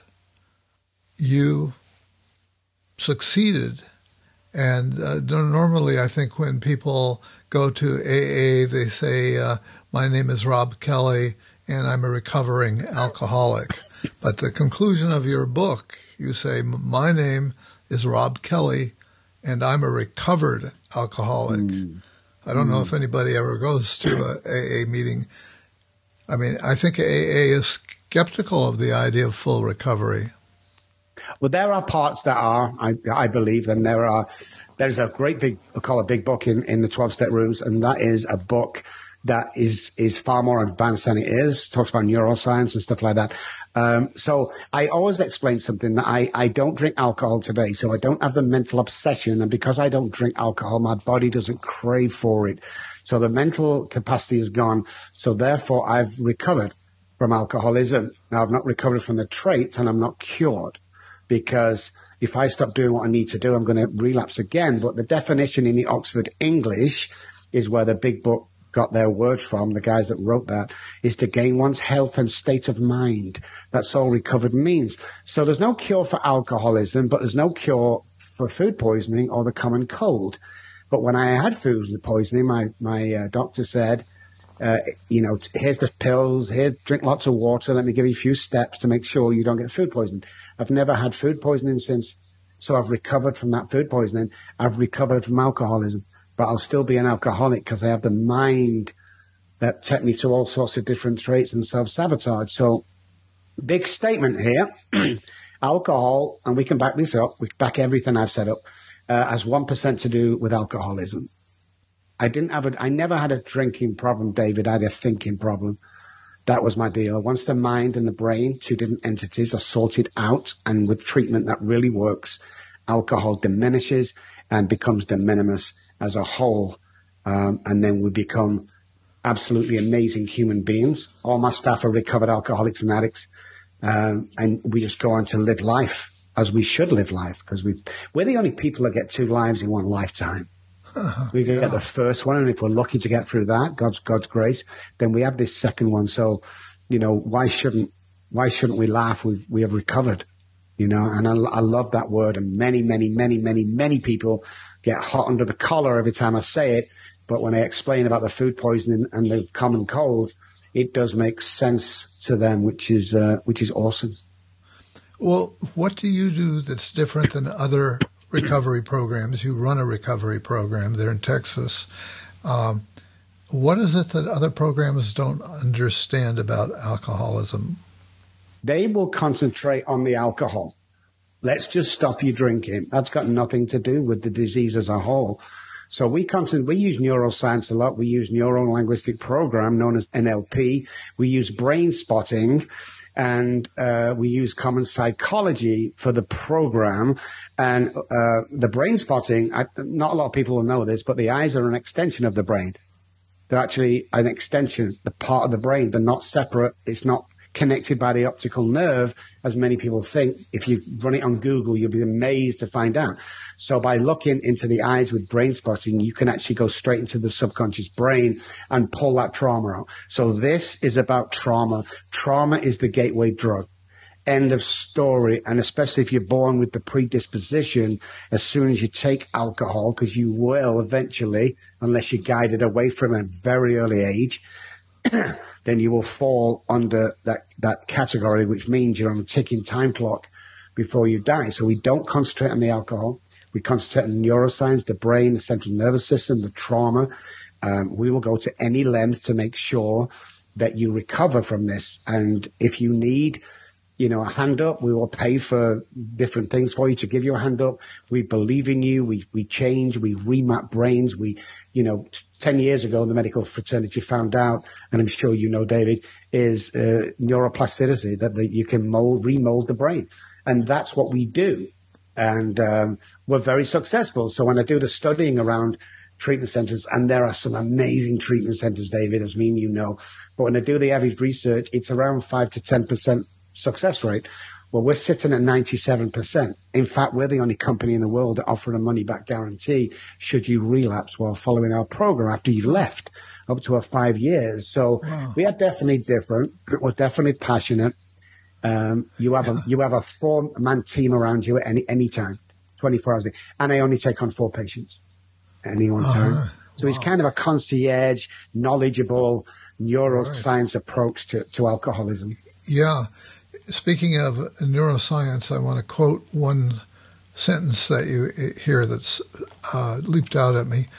you succeeded. And uh, normally I think when people go to A A, they say, uh, my name is Rob Kelly, and I'm a recovering alcoholic. But the conclusion of your book, you say, my name is Rob Kelly, and I'm a recovered alcoholic. Mm. I don't mm. know if anybody ever goes to a A A meeting. I mean, I think A A is skeptical of the idea of full recovery. Well, there are parts that are, I, I believe, and there are, there's a great big, I call it a big book in, in the twelve-step rooms, and that is a book that is, is far more advanced than it is, talks about neuroscience and stuff like that. Um, so I always explain something that I, I don't drink alcohol today, so I don't have the mental obsession, and because I don't drink alcohol, my body doesn't crave for it. So the mental capacity is gone, so therefore I've recovered from alcoholism. Now, I've not recovered from the traits, and I'm not cured. Because if I stop doing what I need to do, I'm going to relapse again. But the definition in the Oxford English is where the big book got their words from, the guys that wrote that, is to gain one's health and state of mind. That's all recovered means. So there's no cure for alcoholism, but there's no cure for food poisoning or the common cold. But when I had food poisoning, my, my uh, doctor said, uh, you know, here's the pills, here, drink lots of water, let me give you a few steps to make sure you don't get food poisoning. I've never had food poisoning since, so I've recovered from that food poisoning. I've recovered from alcoholism, but I'll still be an alcoholic because I have the mind that took me to all sorts of different traits and self-sabotage. So big statement here, alcohol, and we can back this up, we back everything I've set up, uh, has one percent to do with alcoholism. I didn't have a, I never had a drinking problem, David. I had a thinking problem. That was my deal. Once the mind and the brain, two different entities, are sorted out, and with treatment that really works, alcohol diminishes and becomes de minimis as a whole. Um, and then we become absolutely amazing human beings. All my staff are recovered alcoholics and addicts. Um, and we just go on to live life as we should live life, because we, we're the only people that get two lives in one lifetime. Uh-huh, we get yeah. the first one, and if we're lucky to get through that, God's God's grace, then we have this second one. So, you know, why shouldn't why shouldn't we laugh? We've we have recovered, you know. And I, I love that word. And many, many, many, many, many people get hot under the collar every time I say it. But when I explain about the food poisoning and the common cold, it does make sense to them, which is uh, which is awesome. Well, what do you do that's different than other recovery programs? You run a recovery program there in Texas. Um, what is it that other programs don't understand about alcoholism? They will concentrate on the alcohol. Let's just stop you drinking. That's got nothing to do with the disease as a whole. So we concentrate, we use neuroscience a lot. We use neuro-linguistic program known as N L P. We use brain spotting, and uh, we use common psychology for the program. And uh, the brain spotting, I, not a lot of people will know this, but the eyes are an extension of the brain. They're actually an extension, the part of the brain. They're not separate. It's not connected by the optical nerve, as many people think. If you run it on Google, you'll be amazed to find out. So by looking into the eyes with brain spotting, you can actually go straight into the subconscious brain and pull that trauma out. So this is about trauma. Trauma is the gateway drug. End of story. And especially if you're born with the predisposition, as soon as you take alcohol, because you will eventually, unless you're guided away from it at a very early age, then you will fall under that, that category, which means you're on a ticking time clock before you die. So we don't concentrate on the alcohol. We concentrate on neuroscience, the brain, the central nervous system, the trauma. Um, we will go to any length to make sure that you recover from this. And if you need, you know, a hand up, we will pay for different things for you to give you a hand up. We believe in you. We, we change. We remap brains. We, you know, ten years ago, the medical fraternity found out, and I'm sure you know, David, is uh, neuroplasticity, that the, you can mold, remold the brain. And that's what we do. And um, we're very successful. So when I do the studying around treatment centers, and there are some amazing treatment centers, David, as me and you know, but when I do the average research, it's around five to ten percent success rate. Well, we're sitting at ninety-seven percent. In fact, we're the only company in the world that offer a money-back guarantee should you relapse while following our program after you've left, up to a five years. So wow. We are definitely different. We're definitely passionate. Um, you have yeah. a you have a four-man team around you at any any time, twenty-four hours a day, and I only take on four patients at any one time. Uh-huh. So wow. He's kind of a concierge, knowledgeable neuroscience right. approach to, to alcoholism. Yeah. Speaking of neuroscience, I want to quote one sentence that you hear that's uh, leaped out at me.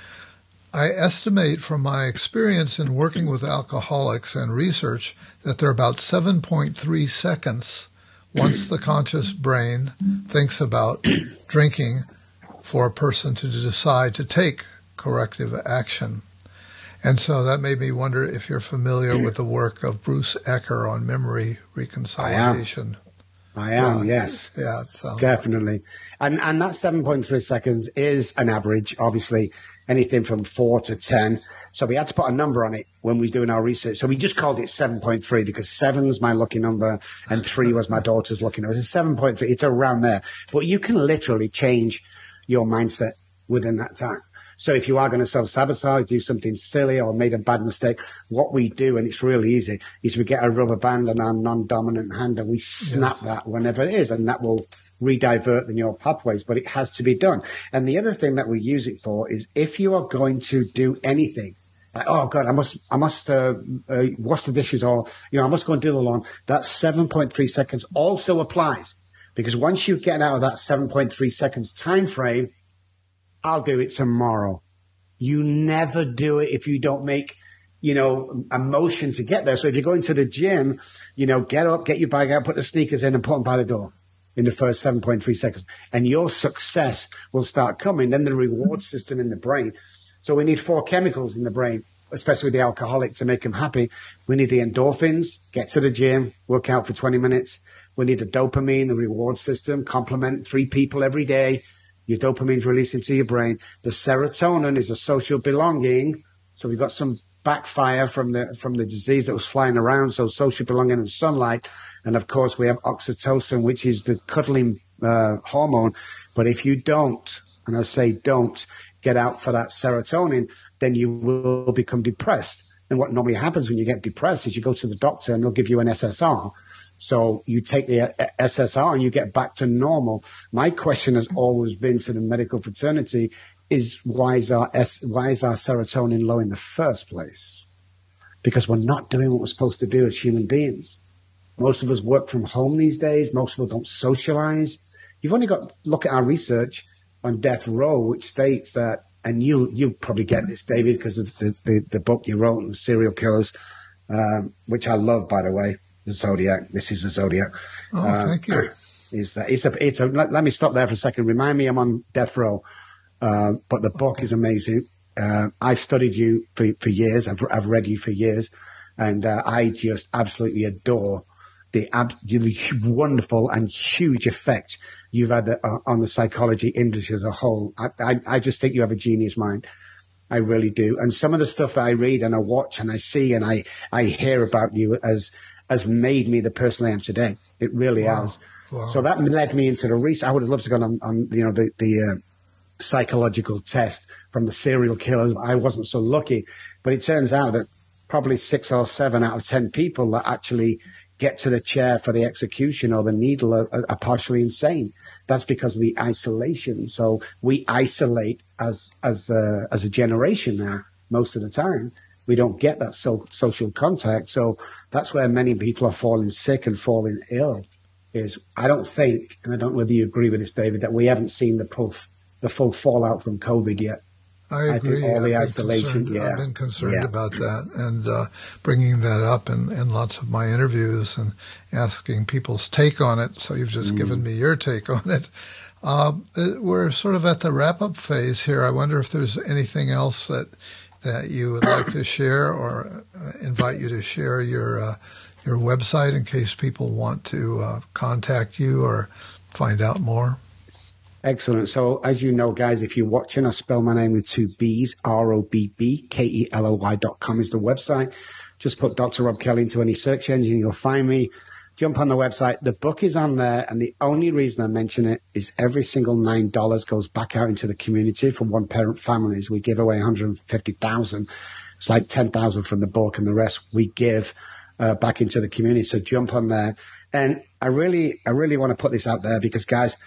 I estimate from my experience in working with alcoholics and research that there are about seven point three seconds once the conscious brain thinks about drinking for a person to decide to take corrective action. And so that made me wonder if you're familiar with the work of Bruce Ecker on memory reconsolidation. I am, I am yeah, yes. Yeah, it sounds definitely. Like and and that seven point three seconds is an average, obviously, anything from four to ten. So we had to put a number on it when we were doing our research. So we just called it seven point three because seven's my lucky number and three was my daughter's lucky number. It's seven point three. It's around there. But you can literally change your mindset within that time. So if you are going to self-sabotage, do something silly or made a bad mistake, what we do, and it's really easy, is we get a rubber band on our non-dominant hand and we snap yeah. that whenever it is, and that will redivert the neural pathways, but it has to be done. And the other thing that we use it for is if you are going to do anything, like, oh God, I must, I must uh, uh, wash the dishes, or, you know, I must go and do the lawn, that seven point three seconds also applies. Because once you get out of that seven point three seconds time frame, I'll do it tomorrow. You never do it if you don't make, you know, a motion to get there. So if you're going to the gym, you know, get up, get your bag out, put the sneakers in and put them by the door in the first seven point three seconds. And your success will start coming. Then the reward system in the brain. So we need four chemicals in the brain, especially with the alcoholic, to make them happy. We need the endorphins, get to the gym, work out for twenty minutes. We need the dopamine, the reward system, compliment three people every day. Your dopamine's released into your brain. The serotonin is a social belonging. So we've got some backfire from the from the disease that was flying around. So social belonging and sunlight. And of course, we have oxytocin, which is the cuddling uh, hormone. But if you don't, and I say don't, get out for that serotonin, then you will become depressed. And what normally happens when you get depressed is you go to the doctor and they'll give you an S S R. So you take the S S R and you get back to normal. My question has always been to the medical fraternity is why is our S, why is our serotonin low in the first place? Because we're not doing what we're supposed to do as human beings. Most of us work from home these days. Most of us don't socialize. You've only got to look at our research on death row, which states that, and you you probably get this, David, because of the, the, the book you wrote on serial killers, um, which I love, by the way. The Zodiac. This is a Zodiac. Oh, uh, thank you. Is that it's a it's a let, let me stop there for a second. Remind me I'm on death row. Uh, but the book okay. is amazing. Uh, I've studied you for for years. I've I've read you for years, and uh, I just absolutely adore the absolutely wonderful and huge effect you've had uh, on the psychology industry as a whole. I, I I just think you have a genius mind. I really do. And some of the stuff that I read and I watch and I see and I I hear about you as has made me the person I am today. It really wow. has. Wow. So that led me into the research. I would have loved to go on, on you know, the, the uh, psychological test from the serial killers. I wasn't so lucky. But it turns out that probably six or seven out of ten people that actually get to the chair for the execution or the needle are, are partially insane. That's because of the isolation. So we isolate as, as, a, as a generation now, most of the time. We don't get that so, social contact. So that's where many people are falling sick and falling ill. Is I don't think, and I don't know whether you agree with this, David, that we haven't seen the full, the full fallout from COVID yet. I agree. I think all the I've isolation. Been yeah, I've been concerned yeah. about that, and uh, bringing that up in, in lots of my interviews and asking people's take on it. So you've just mm. given me your take on it. Uh, we're sort of at the wrap-up phase here. I wonder if there's anything else that that you would like to share, or uh, invite you to share your uh, your website in case people want to uh, contact you or find out more. Excellent. So as you know, guys, if you're watching, I spell my name with two B's, R O B B K E L O Y dot com is the website. Just put Doctor Rob Kelly into any search engine, you'll find me. Jump on the website. The book is on there, and the only reason I mention it is every single nine dollars goes back out into the community for one-parent families. We give away one hundred fifty thousand dollars. It's like ten thousand dollars from the book, and the rest we give uh, back into the community. So jump on there. And I really, I really want to put this out there because, guys,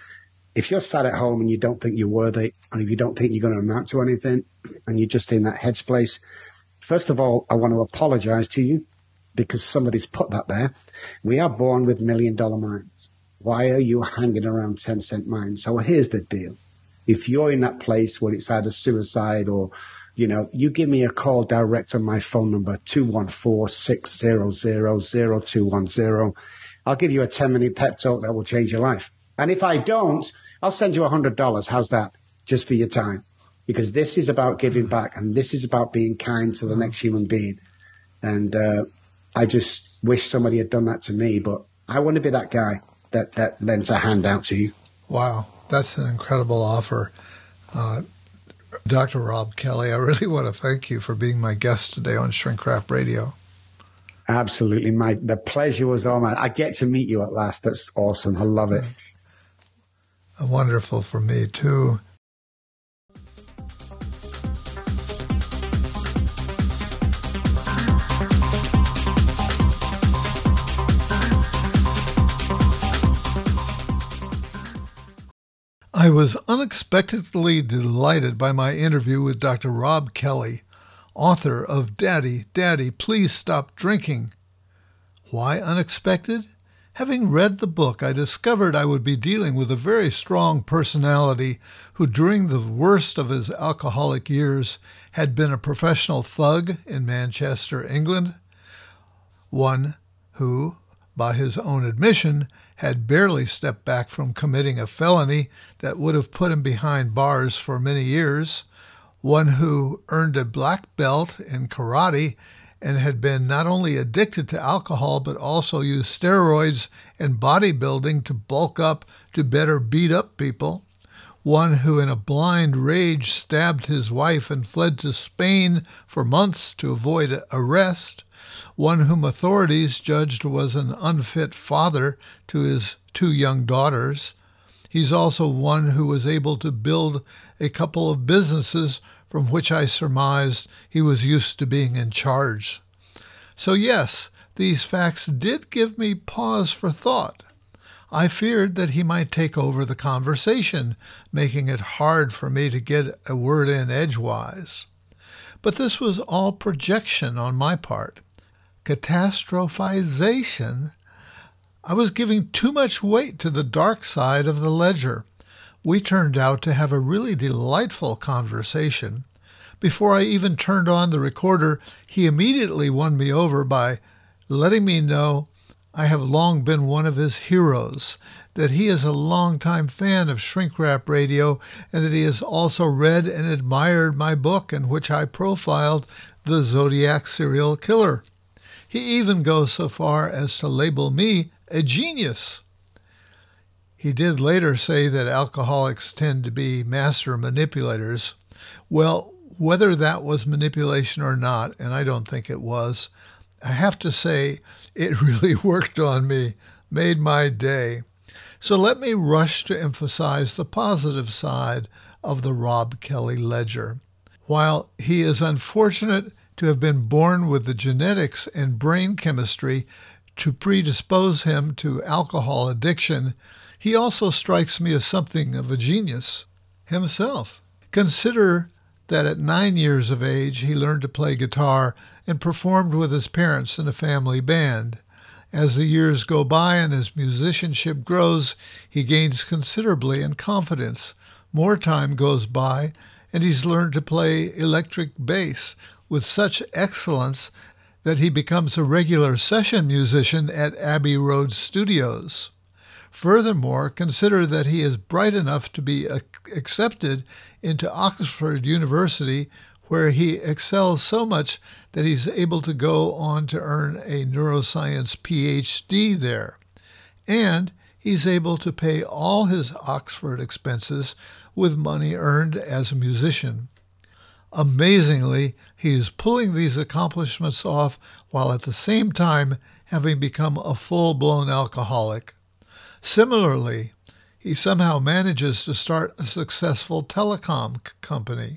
if you're sat at home and you don't think you're worthy, and if you don't think you're going to amount to anything, and you're just in that headspace, first of all, I want to apologize to you because somebody's put that there. We are born with million dollar minds. Why are you hanging around ten cent mines? So here's the deal. If you're in that place where it's either suicide or, you know, you give me a call direct on my phone number, two one four, six zero zero, zero two one zero. I'll give you a ten minute pep talk that will change your life. And if I don't, I'll send you one hundred dollars. How's that? Just for your time. Because this is about giving back, and this is about being kind to the next human being. And uh, I just wish somebody had done that to me, but I want to be that guy that, that lends a hand out to you. Wow, that's an incredible offer. Uh, Doctor Rob Kelly, I really want to thank you for being my guest today on Shrink Rap Radio. Absolutely, Mike. The pleasure was all mine. I get to meet you at last. That's awesome. I love it. Wonderful for me, too. I was unexpectedly delighted by my interview with Doctor Rob Kelly, author of Daddy, Daddy, Please Stop Drinking. Why unexpected? Having read the book, I discovered I would be dealing with a very strong personality who, during the worst of his alcoholic years, had been a professional thug in Manchester, England, one who, by his own admission, had barely stepped back from committing a felony that would have put him behind bars for many years, one who earned a black belt in karate and had been not only addicted to alcohol but also used steroids and bodybuilding to bulk up to better beat up people, one who in a blind rage stabbed his wife and fled to Spain for months to avoid arrest, one whom authorities judged was an unfit father to his two young daughters. He's also one who was able to build a couple of businesses from which I surmised he was used to being in charge. So yes, these facts did give me pause for thought. I feared that he might take over the conversation, making it hard for me to get a word in edgewise. But this was all projection on my part. Catastrophization? I was giving too much weight to the dark side of the ledger. We turned out to have a really delightful conversation. Before I even turned on the recorder, he immediately won me over by letting me know I have long been one of his heroes, that he is a longtime fan of Shrink Rap Radio, and that he has also read and admired my book in which I profiled the Zodiac serial killer. He even goes so far as to label me a genius. He did later say that alcoholics tend to be master manipulators. Well, whether that was manipulation or not, and I don't think it was, I have to say it really worked on me, made my day. So let me rush to emphasize the positive side of the Rob Kelly ledger. While he is unfortunate to have been born with the genetics and brain chemistry to predispose him to alcohol addiction, he also strikes me as something of a genius himself. Consider that at nine years of age he learned to play guitar and performed with his parents in a family band. As the years go by and his musicianship grows, he gains considerably in confidence. More time goes by, and he's learned to play electric bass with such excellence that he becomes a regular session musician at Abbey Road Studios. Furthermore, consider that he is bright enough to be accepted into Oxford University, where he excels so much that he's able to go on to earn a neuroscience P H D there. And he's able to pay all his Oxford expenses with money earned as a musician. Amazingly, he is pulling these accomplishments off while at the same time having become a full-blown alcoholic. Similarly, he somehow manages to start a successful telecom c- company.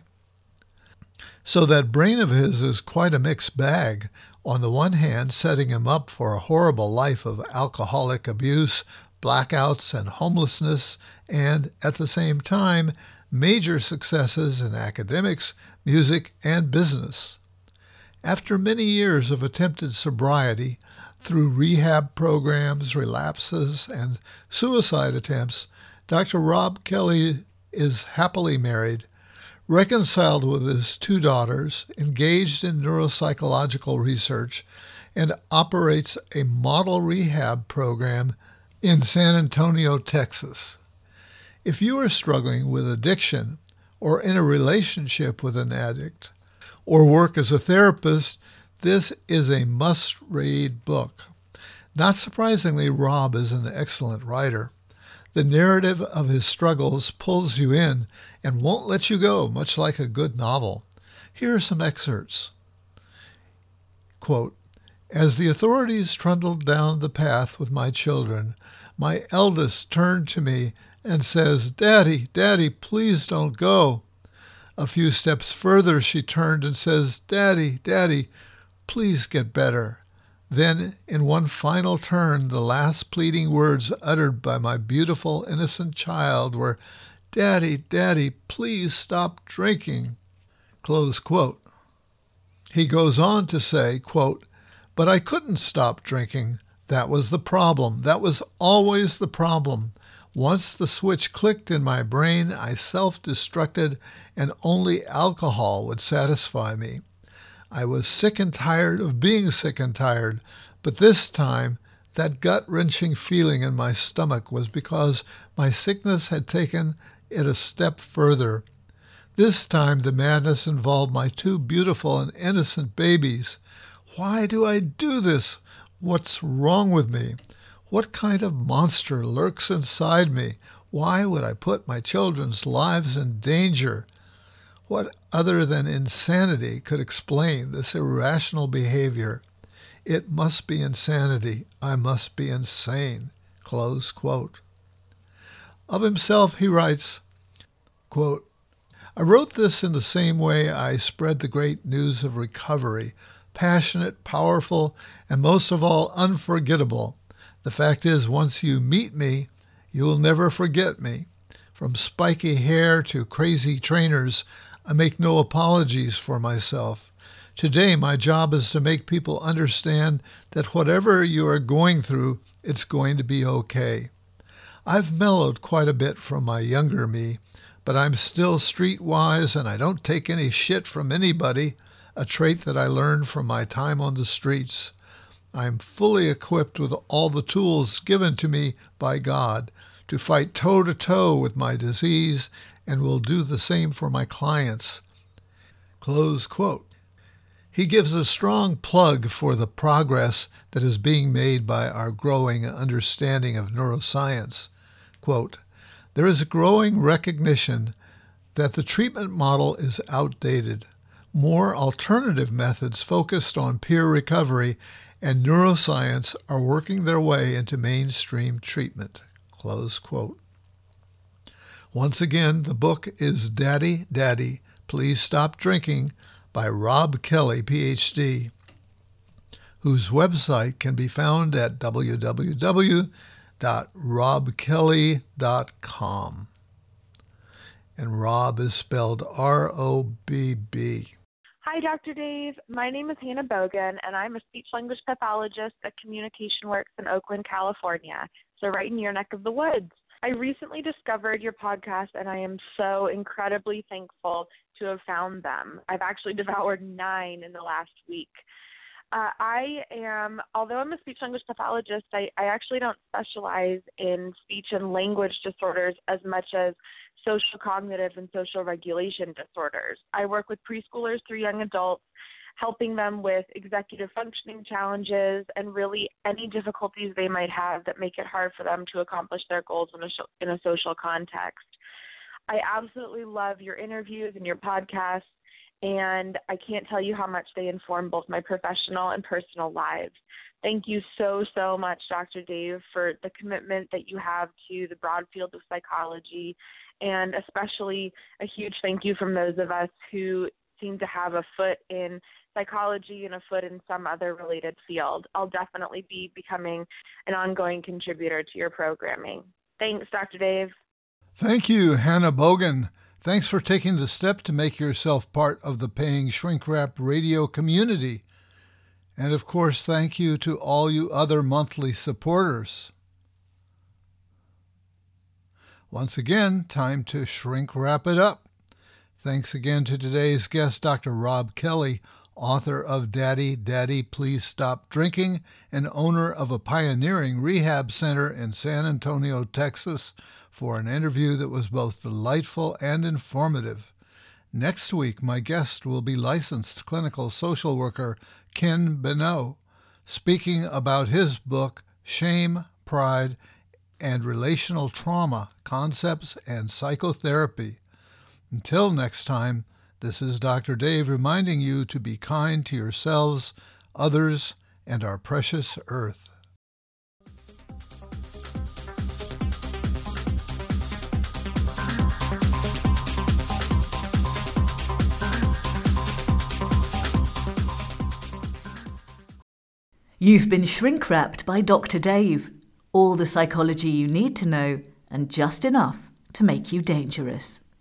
So that brain of his is quite a mixed bag, on the one hand setting him up for a horrible life of alcoholic abuse, blackouts and homelessness, and at the same time, major successes in academics, music, and business. After many years of attempted sobriety, through rehab programs, relapses, and suicide attempts, Doctor Rob Kelly is happily married, reconciled with his two daughters, engaged in neuropsychological research, and operates a model rehab program in San Antonio, Texas. If you are struggling with addiction or in a relationship with an addict or work as a therapist, this is a must-read book. Not surprisingly, Rob is an excellent writer. The narrative of his struggles pulls you in and won't let you go, much like a good novel. Here are some excerpts. Quote, "As the authorities trundled down the path with my children, my eldest turned to me and says, 'Daddy, Daddy, please don't go.' A few steps further, she turned and says, 'Daddy, Daddy, please get better.' Then, in one final turn, the last pleading words uttered by my beautiful, innocent child were, 'Daddy, Daddy, please stop drinking.'" Close quote. He goes on to say, quote, "But I couldn't stop drinking. That was the problem. That was always the problem. Once the switch clicked in my brain, I self-destructed, and only alcohol would satisfy me. I was sick and tired of being sick and tired, but this time that gut-wrenching feeling in my stomach was because my sickness had taken it a step further. This time the madness involved my two beautiful and innocent babies. Why do I do this? What's wrong with me? What kind of monster lurks inside me? Why would I put my children's lives in danger? What other than insanity could explain this irrational behavior? It must be insanity. I must be insane." Close quote. Of himself, he writes, quote, "I wrote this in the same way I spread the great news of recovery, passionate, powerful, and most of all, unforgettable. The fact is, once you meet me, you will never forget me. From spiky hair to crazy trainers, I make no apologies for myself. Today, my job is to make people understand that whatever you are going through, it's going to be okay. I've mellowed quite a bit from my younger me, but I'm still streetwise and I don't take any shit from anybody, a trait that I learned from my time on the streets. I'm fully equipped with all the tools given to me by God to fight toe-to-toe with my disease and will do the same for my clients." Close quote. He gives a strong plug for the progress that is being made by our growing understanding of neuroscience. Quote, "There is a growing recognition that the treatment model is outdated. More alternative methods focused on peer recovery and neuroscience are working their way into mainstream treatment." Close quote. Once again, the book is Daddy, Daddy, Please Stop Drinking by Rob Kelly, P H D, whose website can be found at w w w dot rob kelly dot com. And Rob is spelled R O B B. Hi, Doctor Dave. My name is Hannah Bogan, and I'm a speech-language pathologist at Communication Works in Oakland, California, so right in your neck of the woods. I recently discovered your podcast, and I am so incredibly thankful to have found them. I've actually devoured nine in the last week. Uh, I am, although I'm a speech-language pathologist, I, I actually don't specialize in speech and language disorders as much as social cognitive and social regulation disorders. I work with preschoolers through young adults, helping them with executive functioning challenges and really any difficulties they might have that make it hard for them to accomplish their goals in a, in a social context. I absolutely love your interviews and your podcasts, and I can't tell you how much they inform both my professional and personal lives. Thank you so, so much, Doctor Dave, for the commitment that you have to the broad field of psychology, and especially a huge thank you from those of us who seem to have a foot in psychology and a foot in some other related field. I'll definitely be becoming an ongoing contributor to your programming. Thanks, Doctor Dave. Thank you, Hannah Bogan. Thanks for taking the step to make yourself part of the paying Shrink Wrap radio community. And of course, thank you to all you other monthly supporters. Once again, time to shrink wrap it up. Thanks again to today's guest, Doctor Rob Kelly, author of Daddy, Daddy, Please Stop Drinking, and owner of a pioneering rehab center in San Antonio, Texas, for an interview that was both delightful and informative. Next week, my guest will be licensed clinical social worker Ken Benoit, speaking about his book, Shame, Pride, and Relational Trauma, Concepts and Psychotherapy. Until next time, this is Doctor Dave reminding you to be kind to yourselves, others, and our precious earth. You've been shrink-wrapped by Doctor Dave. All the psychology you need to know, and just enough to make you dangerous.